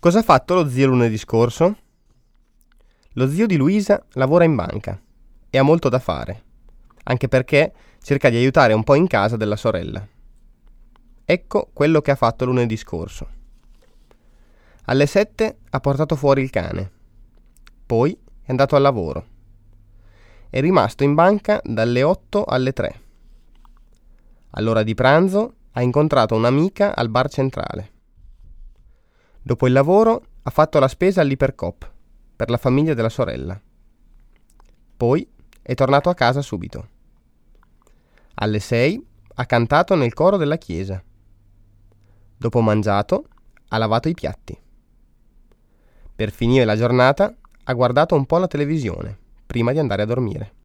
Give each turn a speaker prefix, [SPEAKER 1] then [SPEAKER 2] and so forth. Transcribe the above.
[SPEAKER 1] Cosa ha fatto lo zio lunedì scorso? Lo zio di Luisa lavora in banca e ha molto da fare, anche perché cerca di aiutare un po' in casa della sorella. Ecco quello che ha fatto lunedì scorso. Alle 7 ha portato fuori il cane, poi è andato al lavoro. È rimasto in banca dalle 8 alle 3. All'ora di pranzo ha incontrato un'amica al bar centrale. Dopo il lavoro ha fatto la spesa all'Ipercoop per la famiglia della sorella. Poi è tornato a casa subito. Alle 6 ha cantato nel coro della chiesa. Dopo mangiato ha lavato i piatti. Per finire la giornata ha guardato un po' la televisione prima di andare a dormire.